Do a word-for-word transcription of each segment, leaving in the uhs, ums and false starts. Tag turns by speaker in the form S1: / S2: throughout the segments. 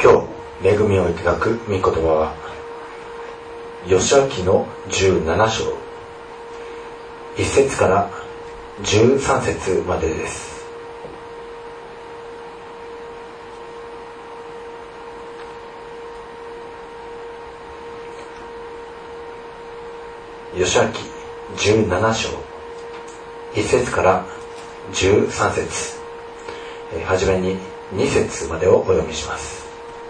S1: 今日恵みをいただく御言葉は義明のじゅうなな章いっ節からじゅうさん節までです。義明じゅうなな章いっ節からじゅうさん節、はじめにに節までをお読みします。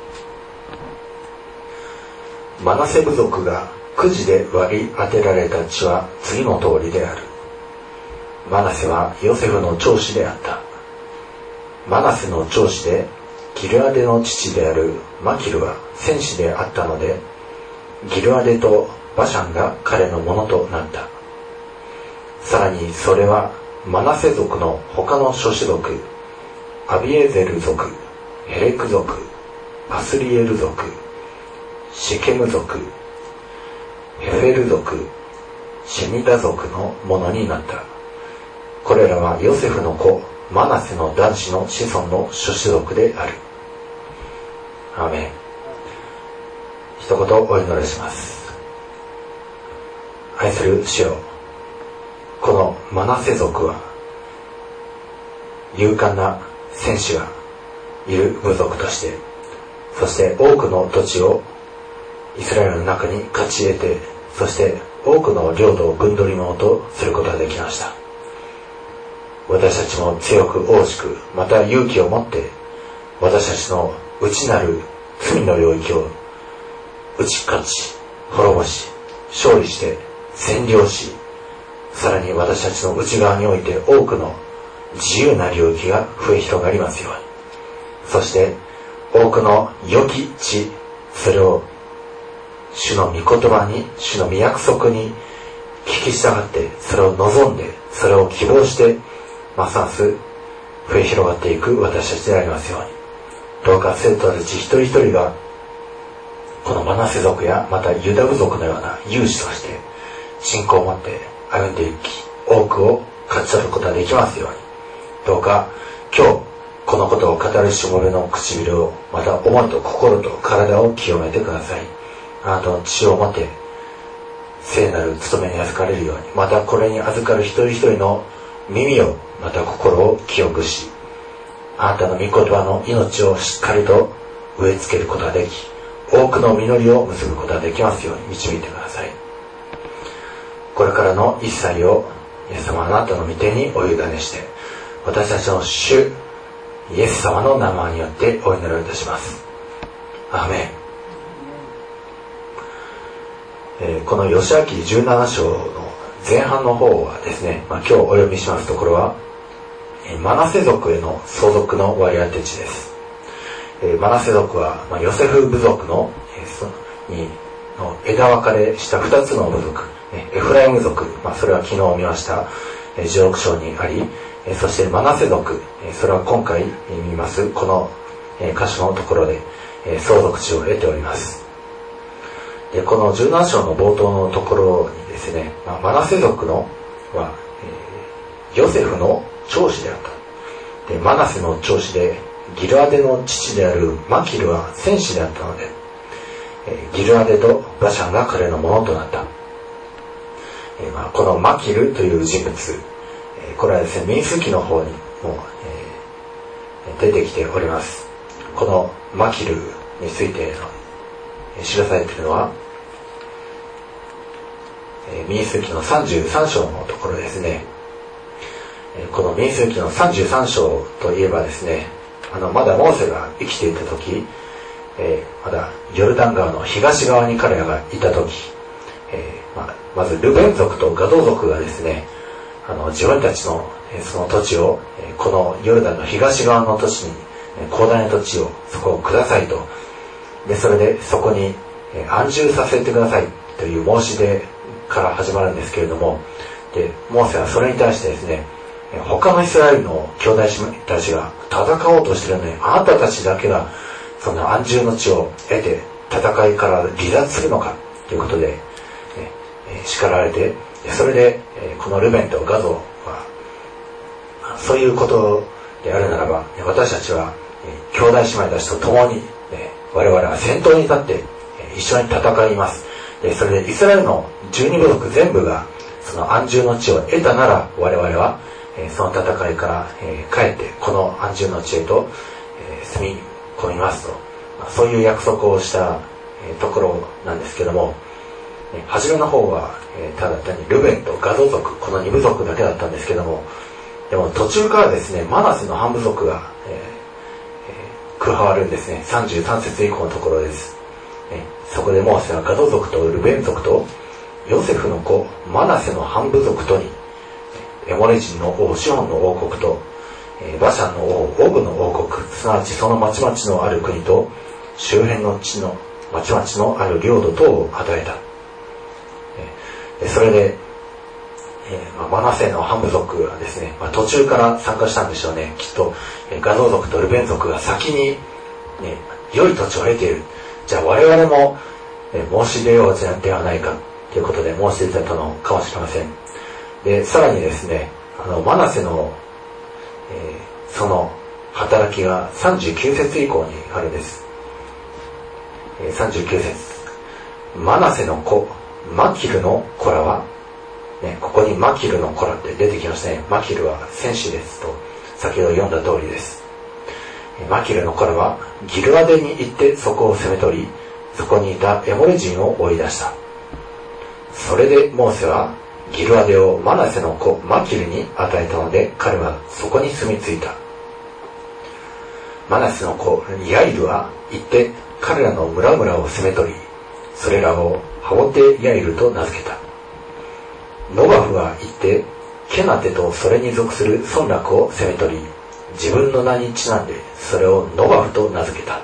S1: マナセ部族がくじで割り当てられた地は次の通りである。マナセはヨセフの長子であった。マナセの長子でギルアデの父であるマキルは戦士であったので、ギルアデとバシャンが彼のものとなった。さらにそれはマナセ族の他の諸子族、アビエゼル族、ヘレク族、アスリエル族、シケム族、ヘフェル族、シェニダ族のものになった。これらはヨセフの子マナセの男子の子孫の諸子族である。アーメン。一言お祈りします。愛する主よ、このマナセ族は勇敢な戦士がいる部族として、そして多くの土地をイスラエルの中に勝ち得て、そして多くの領土を軍取り物とすることができました。私たちも強く大しく、また勇気を持って私たちの内なる罪の領域を打ち勝ち、滅ぼし、勝利して占領し、さらに私たちの内側において多くの自由な領域が増え広がりますように。そして多くの良き地、それを主の御言葉に、主の御約束に聞き従って、それを望んで、それを希望してますます増え広がっていく私たちでありますように。どうか生徒たち一人一人がこのマナセ族やまたユダ部族のような勇士として信仰を持って歩んでいき、多くを勝ち取ることができますように。どうか今日このことを語るしもべの唇を、また思いと心と体を清めてください。あなたの血をもって聖なる務めに預かれるように、またこれに預かる一人一人の耳を、また心を清くし、あなたの御言葉の命をしっかりと植え付けることができ、多くの実りを結ぶことができますように導いてください。これからの一切をイエス様あなたの御手にお委ねして、私たちの主イエス様の名前によってお祈りをいたします。アーメン。えー、この義明じゅうなな章の前半の方はですね、まあ、今日お読みしますところは、えー、マナセ族への相続の割り当て地です。えー、マナセ族は、まあ、ヨセフ部族の、えー、そにの枝分かれしたふたつの部族、えー、エフライム族、まあ、それは昨日見ました、えー、じゅうろく章にあり、えー、そしてマナセ族、えー、それは今回、えー、見ますこの、えー、箇所のところで、えー、相続地を得ております。でこのじゅうなな章の冒頭のところにですね、まあ、マナセ族のは、えー、ヨセフの長子であった。でマナセの長子でギルアデの父であるマキルは戦士であったので、えー、ギルアデとバシャンが彼のものとなった。えーまあ、このマキルという人物、えー、これはですね民数記の方にも、えー、出てきております。このマキルについての記されているのは民数記のさんじゅうさん章のところですね。この民数記のさんじゅうさん章といえばですね、あのまだモーセが生きていた時、えー、まだヨルダン川の東側に彼らがいた時、えーまあ、まずルベン族とガド族がですね、あの自分たちのその土地をこのヨルダンの東側の土地に広大な土地をそこをくださいと、でそれでそこに安住させてくださいという申し出から始まるんですけれども、でモーセはそれに対してですね、他のイスラエルの兄弟姉妹たちが戦おうとしているのに、あなたたちだけがその安住の地を得て戦いから離脱するのかということで、えー、叱られて、それで、えー、このルベンとガドはそういうことであるならば、私たちは、えー、兄弟姉妹たちと共に、えー、 我々は先頭に立って一緒に戦います。それでイスラエルのじゅうに部族全部がその安住の地を得たなら、我々はその戦いから帰ってこの安住の地へと住み込みますと、そういう約束をしたところなんですけども、初めの方はただ単にルベンとガド族、このに部族だけだったんですけども、でも途中からですね、マナセの半部族が、えーえー、加わるんですね。さんじゅうさん節以降のところです。えー、そこでモーセはガド族とルベン族とヨセフの子マナセの半部族とに、エモレ人の王シホンの王国と、えー、バシャンの王オグの王国、すなわちその町々のある国と周辺の地の町々のある領土等を与えた。えー、それでえーまあ、マナセの半部族がですね、まあ、途中から参加したんでしょうね。きっと、えー、ガド族とルベン族が先に、ね、良い土地を得ている。じゃあ我々も、えー、申し出ようではないかということで申し出てたのかもしれません。で、さらにですね、あのマナセの、えー、その働きがさんじゅうきゅう節以降にあるんです。えー、さんじゅうきゅう節。マナセの子マキルの子らはね、ここにマキルの子らって出てきましたね。マキルは戦士ですと先ほど読んだ通りです。マキルの子らはギルアデに行ってそこを攻め取り、そこにいたエモレ人を追い出した。それでモーセはギルアデをマナセの子マキルに与えたので、彼はそこに住み着いた。マナセの子ヤイルは行って彼らの村々を攻め取り、それらをハボテヤイルと名付けた。ノバフは行ってケナテとそれに属する村落を攻め取り、自分の名にちなんでそれをノバフと名付けた。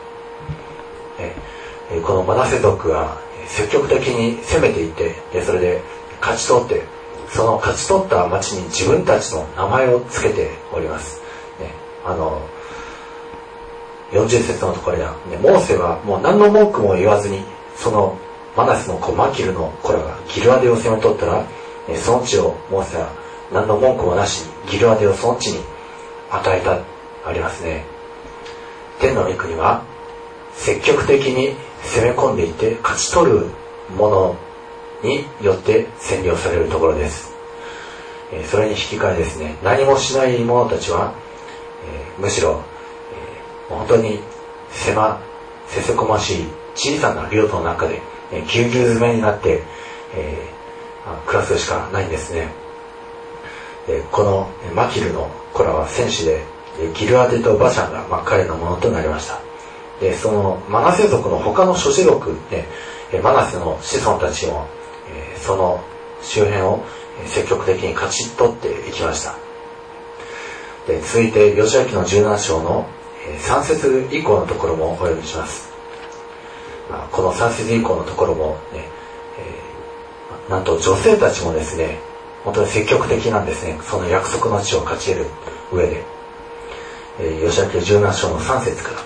S1: えこのマナセ族は積極的に攻めていって、でそれで勝ち取って、その勝ち取った町に自分たちの名前を付けております、ね、あのよんじゅう節のところでは、ね、モーセはもう何の文句も言わずに、そのマナセの子マキルの子らがギルアデを攻め取ったら、その地をモーセは何の文句もなしにギルアデをその地に与えた、ありますね。天の御国は積極的に攻め込んでいって勝ち取るものによって占領されるところです。それに引き換えですね、何もしない者たちは、えー、むしろ、えー、本当に狭せせこましい小さな領土の中で、えー、ぎゅうぎゅう詰めになって、えー暮らすしかないんですね。このマキルの子らは戦士で、ギルアデとバシャンが、まあ、彼のものとなりました。でそのマナセ族の他の諸子族、ね、マナセの子孫たちもその周辺を積極的に勝ち取っていきました。で続いてヨシュア記のじゅうなな章のさん節以降のところもお読みします。まあ、このさん節以降のところもね、なんと女性たちもですね、本当に積極的なんですね。その約束の地を勝ち得る上で、えー、ヨシュア記じゅうなな章のさん節から。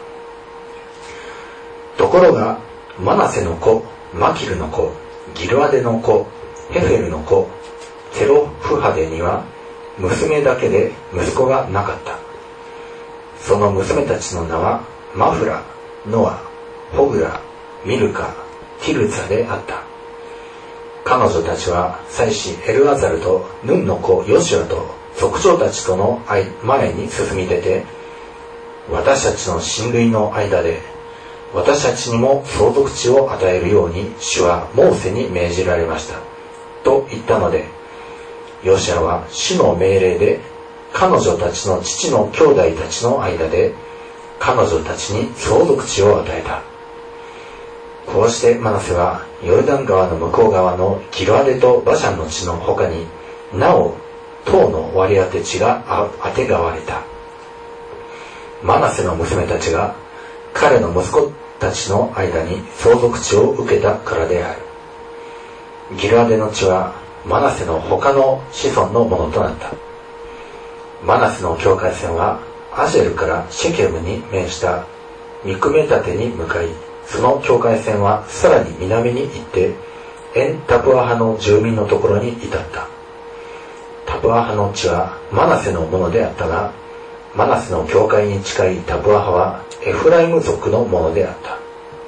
S1: ところがマナセの子マキルの子ギルアデの子ヘフェルの子テロフハデには娘だけで息子がなかった。その娘たちの名はマフラ、ノア、ホグラ、ミルカ、ティルツァであった。彼女たちは祭司エルアザルとヌンの子ヨシュアと族長たちとの前に進み出て、私たちの親類の間で私たちにも相続地を与えるように主はモーセに命じられましたと言ったので、ヨシュアは主の命令で彼女たちの父の兄弟たちの間で彼女たちに相続地を与えた。こうしてマナセはヨルダン川の向こう側のギルアデとバシャンの地の他になお塔の割り当て地があてがわれた。マナセの娘たちが彼の息子たちの間に相続地を受けたからである。ギルアデの地はマナセの他の子孫のものとなった。マナセの境界線はアシェルからシェケムに面したミクメタテに向かい、その境界線はさらに南に行ってエンタプア派の住民のところに至った。タプア派の地はマナセのものであったが、マナセの境界に近いタプア派はエフライム族のものであった。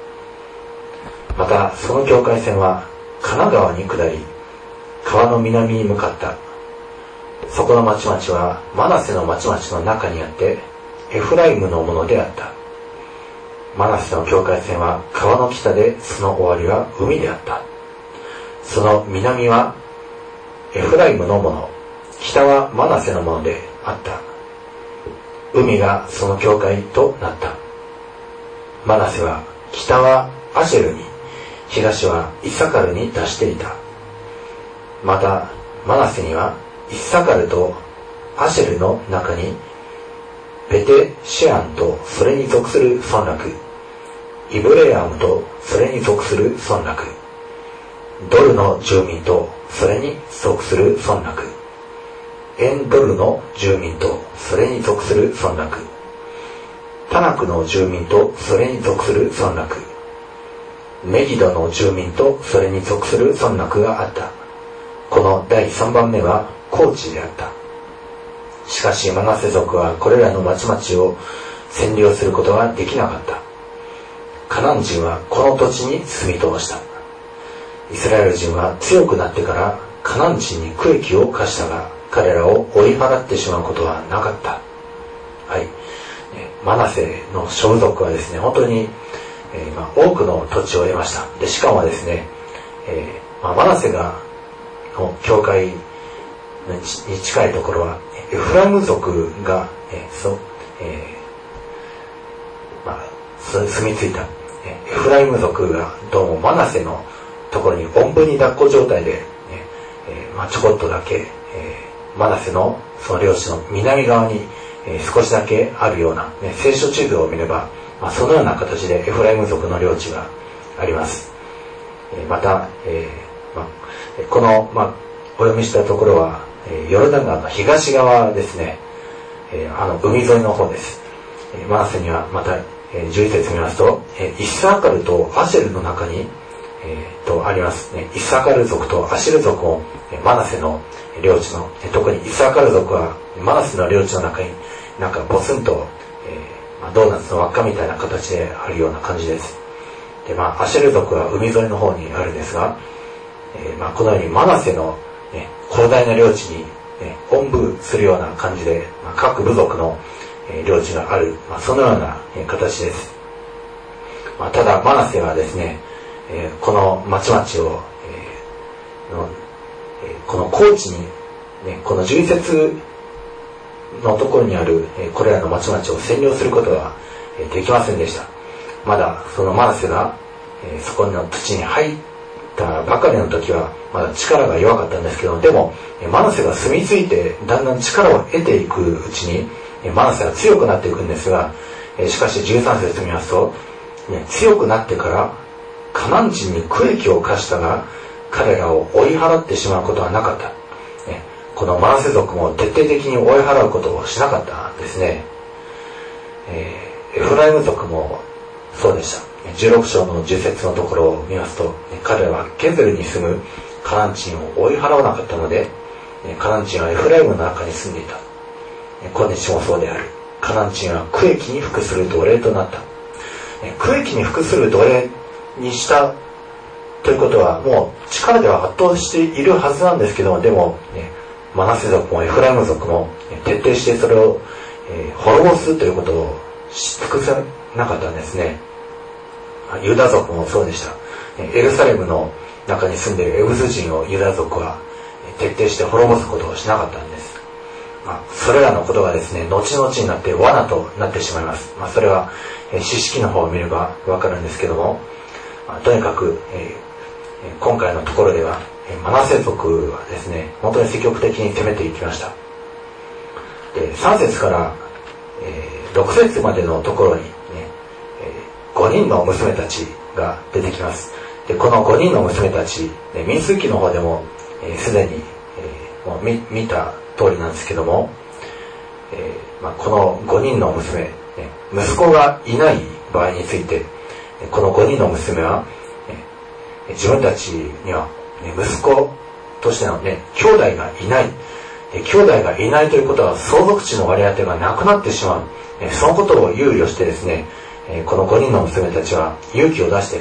S1: またその境界線はカナ川に下り、川の南に向かった。そこの町々はマナセの町々の中にあって、エフライムのものであった。マナセの境界線は川の北で、その終わりは海であった。その南はエフライムのもの、北はマナセのものであった。海がその境界となった。マナセは北はアシェルに、東はイッサカルに達していた。またマナセにはイッサカルとアシェルの中にベテシェアンとそれに属する村落、イブレアムとそれに属する村落、ドルの住民とそれに属する村落、エンドルの住民とそれに属する村落、タナクの住民とそれに属する村落、メギドの住民とそれに属する村落があった。この第三番目は高地であった。しかしマナセ族はこれらの町々を占領することができなかった。カナン人はこの土地に住み通した。イスラエル人は強くなってからカナン人に区域を課したが、彼らを追い払ってしまうことはなかった。はい。マナセの諸族はですね、本当に、えーまあ、多くの土地を得ました。で、しかもですね、えーまあ、マナセがの教会に近いところはエフライム族が、えーそえーまあ、住み着いた。エフライム族がどうもマナセのところにおんぶに抱っこ状態で、ねえーまあ、ちょこっとだけ、えー、マナセのその領地の南側に、えー、少しだけあるような、ね、聖書地図を見れば、まあ、そのような形でエフライム族の領地があります。えー、また、えーまあ、この、まあ、お読みしたところは、えー、ヨルダン川の東側ですね、えー、あの海沿いの方です。えー、マナセにはまた、えー、じゅういち節見ますと、えー、イッサーカルとアシェルの中に、えー、とありますね。イッサーカル族とアシェル族を、えー、マナセの領地の、えー、特にイッサーカル族はマナセの領地の中になんかポツンと、えーまあ、ドーナツの輪っかみたいな形であるような感じです。で、まあ、アシェル族は海沿いの方にあるんですが、えーまあ、このようにマナセの、ね、広大な領地に、ね、おんぶするような感じで、まあ、各部族の、えー、領地がある、まあ、そのような、えー、形です。まあ、ただマナセはですね、えー、この町々を、えーのえー、この高地に、ね、このじゅういち節のところにある、えー、これらの町々を占領することは、えー、できませんでした。まだそのマナセが、えー、そこの土地に入ったばかりの時はまだ力が弱かったんですけど、でもマナセが住み着いてだんだん力を得ていくうちにマナセは強くなっていくんですが、しかしじゅうさん節見ますと、ね、強くなってからカナン人に区域を課したが彼らを追い払ってしまうことはなかった、ね、このマナセ族も徹底的に追い払うことをしなかったんですね。えー、エフライム族もそうでした。じゅうろく章のじゅう節のところを見ますと、ね、彼らはケゼルに住むカナン人を追い払わなかったので、ね、カナン人はエフライムの中に住んでいた。ね、今日もそうである。カナン人は区域に服する奴隷となった。ね、区域に服する奴隷にしたということはもう力では圧倒しているはずなんですけども、でも、ね、マナセ族もエフライム族も、ね、徹底してそれを、えー、滅ぼすということをし尽くさなかったんですね。ユダ族もそうでした。エルサレムの中に住んでいるエブス人をユダ族は徹底して滅ぼすことをしなかったんです。まあ、それらのことがですね、後々になって罠となってしまいます。まあ、それは詩式の方を見ればわかるんですけども、まあ、とにかく、えー、今回のところではマナセ族はですね、本当に積極的に攻めていきました。で、さん節から、えー、ろく節までのところにね、ごにんの娘たちが出てきます。で、このごにんの娘たち、ね、民数記の方でもすで、えー、に、えー、もう 見, 見た通りなんですけども、えーまあ、このごにんの娘、ね、息子がいない場合について、このごにんの娘は、ね、自分たちには、ね、息子としての、ね、兄弟がいない、兄弟がいないということは相続地の割り当てがなくなってしまう、ね、そのことを憂慮してですね、このごにんの娘たちは勇気を出して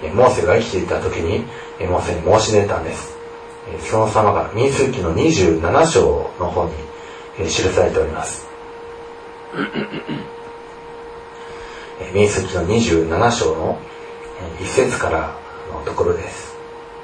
S1: モーセが生きていた時にモーセに申し出たんです。その様が民数記のにじゅうなな章の方に記されております。民数記のにじゅうなな章の一節からのところです。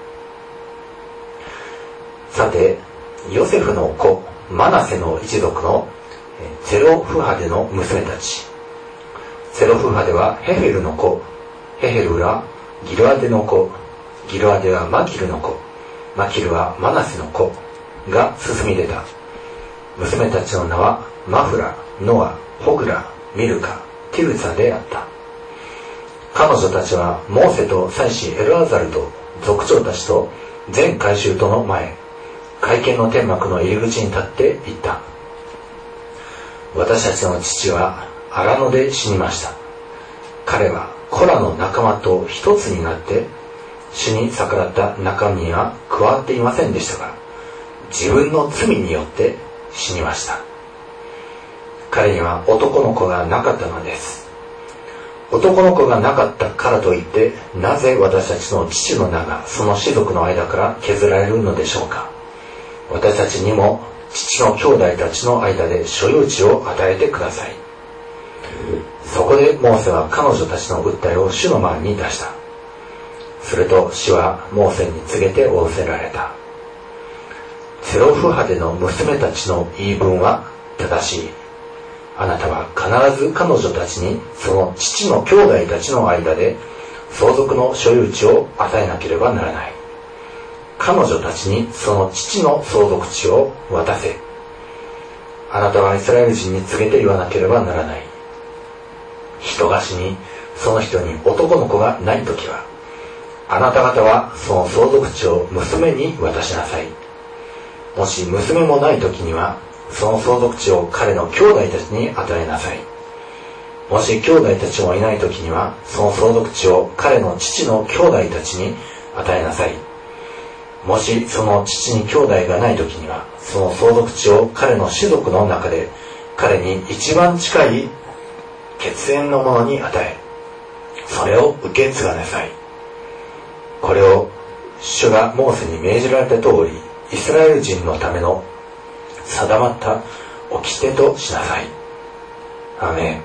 S1: さて、ヨセフの子マナセの一族のゼロフハデの娘たち。ゼロフハデはヘフェルの子、ヘフェルはギルアデの子、ギルアデはマキルの子、マキルはマナセの子が進み出た。娘たちの名はマフラ、ノア、ホグラ、ミルカ、ティルザであった。彼女たちはモーセと祭司エルアザルと族長たちと全会衆との前、会見の天幕の入り口に立って言った。私たちの父は荒野で死にました。彼はコラの仲間と一つになって主に逆らった仲間には加わっていませんでしたが、自分の罪によって死にました。彼には男の子がなかったのです。男の子がなかったからといってなぜ私たちの父の名がその氏族の間から削られるのでしょうか。私たちにも父の兄弟たちの間で所有地を与えてください。そこでモーセは彼女たちの訴えを主の前に出した。すると主はモーセに告げて仰せられた。ゼロフハデの娘たちの言い分は正しい。あなたは必ず彼女たちにその父の兄弟たちの間で相続の所有地を与えなければならない。彼女たちにその父の相続地を渡せ。あなたはイスラエル人に告げて言わなければならない。人が死にその人に男の子がないときは、あなた方はその相続地を娘に渡しなさい。もし娘もないときにはその相続地を彼の兄弟たちに与えなさい。もし兄弟たちもいないときにはその相続地を彼の父の兄弟たちに与えなさい。もしその父に兄弟がないときにはその相続地を彼の氏族の中で彼に一番近い血縁の者に与え、それを受け継がなさい。これを主がモーセに命じられた通り、イスラエル人のための定まった掟としなさい。アーメン。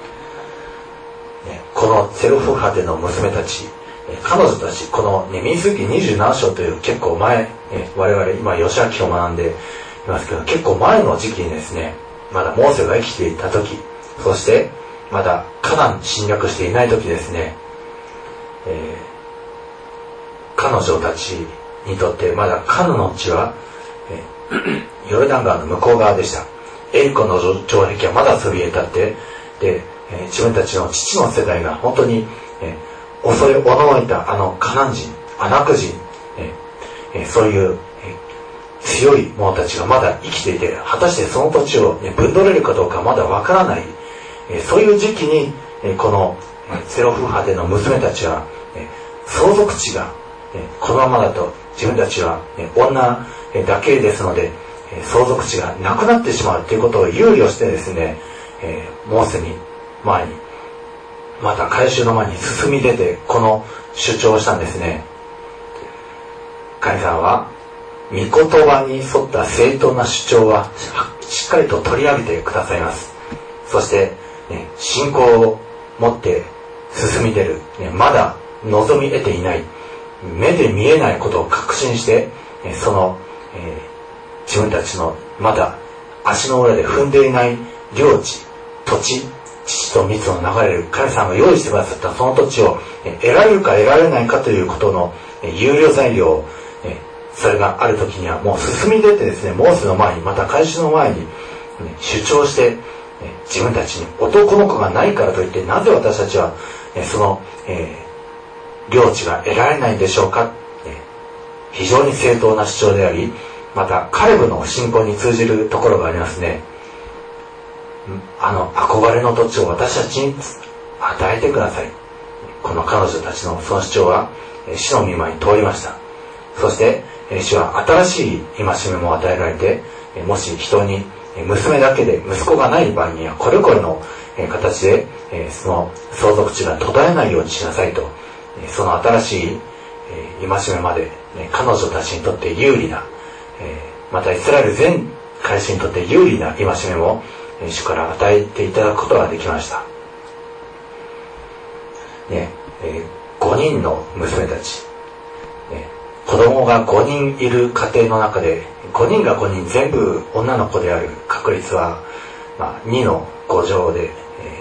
S1: このゼロフハデの娘たち、彼女たち、この、ね、民数記にじゅうなな章という結構前、我々今義明を学んでいますけど、結構前の時期にですね、まだモーセが生きていた時、そしてまだカナン侵略していない時ですね、えー、彼女たちにとってまだカナンの地は、えー、ヨルダン川の向こう側でした。エリコの城壁はまだそびえ立って、で、えー、自分たちの父の世代が本当に、えー、恐れおののいたあのカナン人、アナク人、えーえー、そういう、えー、強い者たちがまだ生きていて、果たしてその土地を、ね、ぶんどれるかどうかまだわからない、えー、そういう時期に、えー、このゼロフハデの娘たちは、えー、相続地が、えー、このままだと自分たちは、えー、女だけですので、えー、相続地がなくなってしまうということを憂慮してですね、えー、モーセに前にまた改宗の前に進み出てこの主張をしたんですね。神様は御言葉に沿った正当な主張はしっかりと取り上げてくださいます。そして、ね、信仰を持って進み出る、ね、まだ望み得ていない目で見えないことを確信して、その、えー、自分たちのまだ足の裏で踏んでいない領地、土地、父と蜜の流れる神様が用意してくださったその土地を得られるか得られないかということの有料材料、それがある時にはもう進み出てですね、モーセの前にまた改宗の前に主張して自分たちに男の子がないからといってなぜ私たちはその、えー、領地が得られないんでしょうか。非常に正当な主張であり、またカレブの信仰に通じるところがありますね。あの憧れの土地を私たちに与えてください。この彼女たちのその主張は主の御前に通りました。そして主は新しい戒めも与えられて、もし人に娘だけで息子がない場合にはこれこれの形でその相続地が途絶えないようにしなさいとその新しい戒めまで彼女たちにとって有利な、またイスラエル全会衆にとって有利な戒めも主から与えていただくことができました、ねえー、ごにんの娘たち、ね、子供がごにんいる家庭の中でごにんがごにん全部女の子である確率は、まあ、にのご乗で、え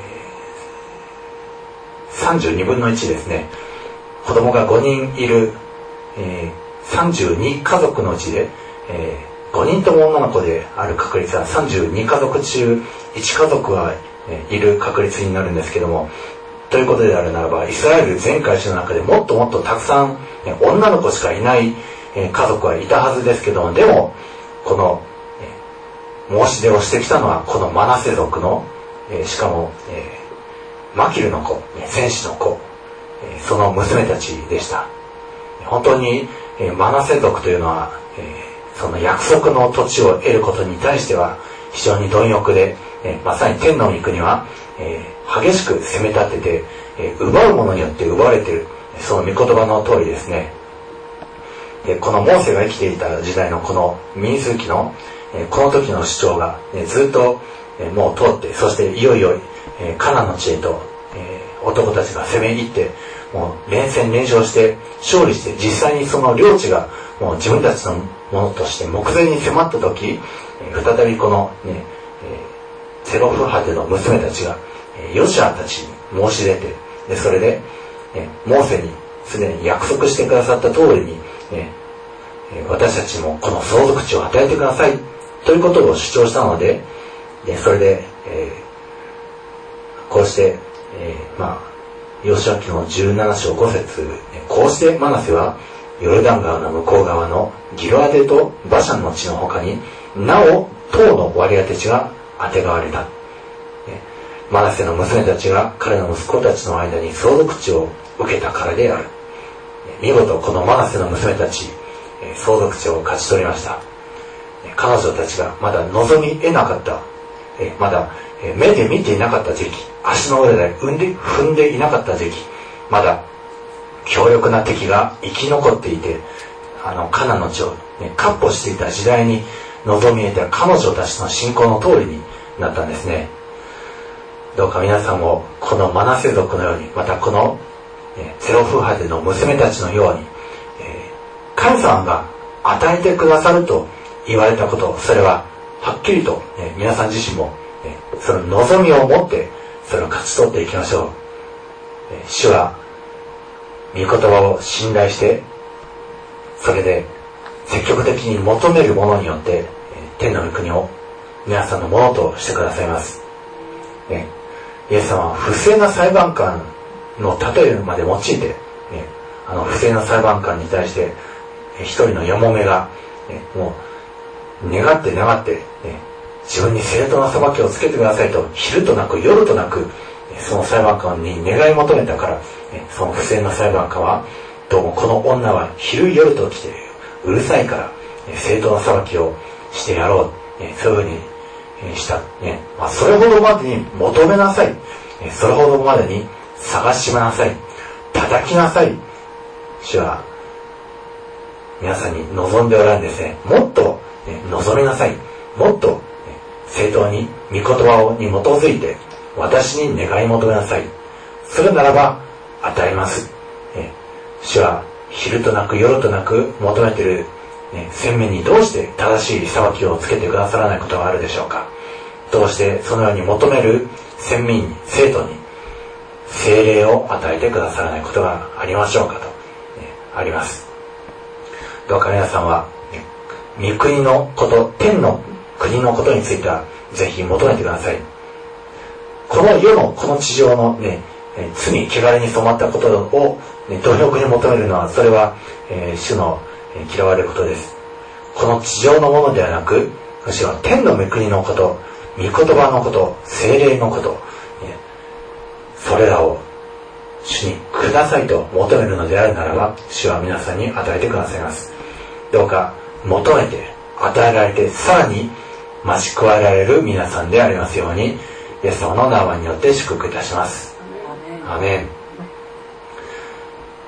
S1: ー、さんじゅうにぶんのいちですね。子供がごにんいる、えー、さんじゅうにかぞくのうちで、えー、ごにんとも女の子である確率はさんじゅうにかぞく中いちかぞくは、えー、いる確率になるんですけども、ということであるならばイスラエル全会衆の中でもっともっとたくさん、ね、女の子しかいない、えー、家族はいたはずですけども、でもこの、えー、申し出をしてきたのはこのマナセ族の、えー、しかも、えー、マキルの子、戦士の子、えー、その娘たちでした。本当に、えー、マナセ族というのは、えー、その約束の土地を得ることに対しては非常に貪欲で、えー、まさに天の御国は、えー、激しく攻め立てて、えー、奪うものによって奪われている、その御言葉の通りですね。でこのモーセが生きていた時代のこの民数記の、えー、この時の主張が、ね、ずっと、えー、もう通って、そしていよいよ、えー、カナンの地へと、えー、男たちが攻め入ってもう連戦連勝して勝利して、実際にその領地がもう自分たちのものとして目前に迫った時、えー、再びこの、ねえー、セロフハテの娘たちが、えー、ヨシュアたちに申し出て、でそれで、えー、モーセにすでに約束してくださった通りに、えー、私たちもこの相続地を与えてくださいということを主張したので、でそれで、えー、こうして、えー、まあヨシュア記のじゅうなな章ご節、こうしてマナセはヨルダン川の向こう側のギロアテとバシャンの地の他になお塔の割り当て地があてがわれた。マナセの娘たちが彼の息子たちの間に相続地を受けたからである。見事このマナセの娘たち、相続地を勝ち取りました。彼女たちがまだ望み得なかった、まだ目で見ていなかった時期、足の裏で踏んで、踏んでいなかった時期、まだ強力な敵が生き残っていて、あのカナンの地を、ね、闊歩していた時代に望み得た彼女たちの信仰の通りになったんですね。どうか皆さんもこのマナセ族のように、またこの、ね、セロフハテの娘たちのように、えー、神様が与えてくださると言われたこと、それははっきりと、ね、皆さん自身も、ね、その望みを持ってそれを勝ち取っていきましょう。えー、主は御言葉を信頼して、それで積極的に求めるものによって、えー、天の御国を皆さんのものとしてくださいます。ね、イエス様は不正な裁判官の例えまで用いて、ね、あの不正な裁判官に対して、えー、一人のやもめが、ね、もう願って願って、ね、自分に正当な裁きをつけてくださいと昼となく夜となくその裁判官に願い求めたから、その不正な裁判官はどうもこの女は昼夜と来てうるさいから正当な裁きをしてやろう、そういうふうにした、ねまあ、それほどまでに求めなさい、それほどまでに探しなさい、叩きなさい。主は皆さんに望んでおられるんですね。もっと、ね、望みなさい、もっと、ね、正当に御言葉に基づいて私に願い求めなさい。それならば与えます。ね、主は昼となく夜となく求めている、ね、洗面にどうして正しい裁きをつけてくださらないことがあるでしょうか。どうしてそのように求める洗民に生徒に聖霊を与えてくださらないことがありましょうかと、ね、あります。どうか皆さんは、ね、御国のこと、天の国のことについてはぜひ求めてください。この世のこの地上のね、罪汚れに染まったことを、ね、貪欲に求めるのはそれは、えー、主の、えー、嫌われることです。この地上のものではなく、むしろ天の御国のこと、御言葉のこと、聖霊のこと、ね、それらを主にくださいと求めるのであるならば、主は皆さんに与えてくださいます。どうか求めて与えられてさらに増し加えられる皆さんでありますように、イエス様の名前によって祝福いたします。アメン。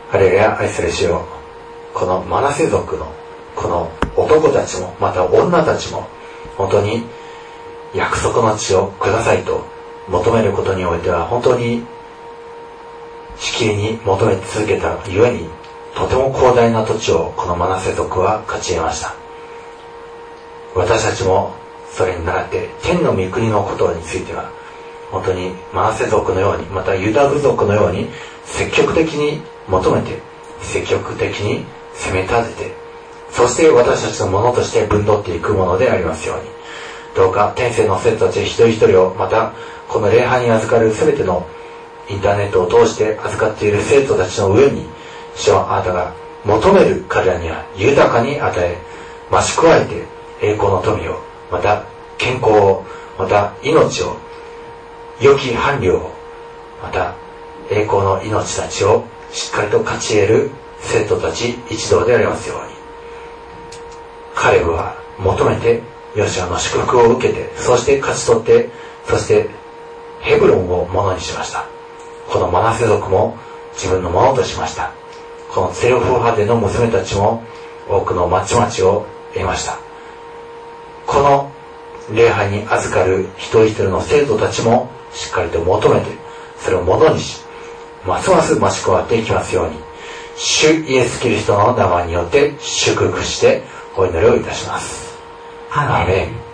S1: ハレルヤ、愛する主よ、このマナセ族のこの男たちもまた女たちも本当に約束の地をくださいと求めることにおいては本当にしきりに求め続けたゆえに、とても広大な土地をこのマナセ族は勝ち得ました。私たちもそれに倣って天の御国のことについては本当にマナセ族のように、またユダ部族のように積極的に求めて、積極的に攻め立てて、そして私たちのものとして分取っていくものでありますように、どうか天性の生徒たち一人一人を、またこの礼拝に預かる全てのインターネットを通して預かっている生徒たちの上に、主はあなたが求める彼らには豊かに与え、増し加えて栄光の富を、また健康を、また命を、良き伴侶を、また栄光の命たちをしっかりと勝ち得る生徒たち一同でありますように、カレブは求めてヨシュアの祝福を受けて、そして勝ち取って、そしてヘブロンをものにしました。このマナセ族も自分のものとしました。このゼロフ派での娘たちも多くの町々を得ました。この礼拝に預かる一人一人の生徒たちもしっかりと求めて、それをものにし、ますます増し加わっていきますように、主イエスキリストの名前によって祝福してお祈りをいたします。アーメン。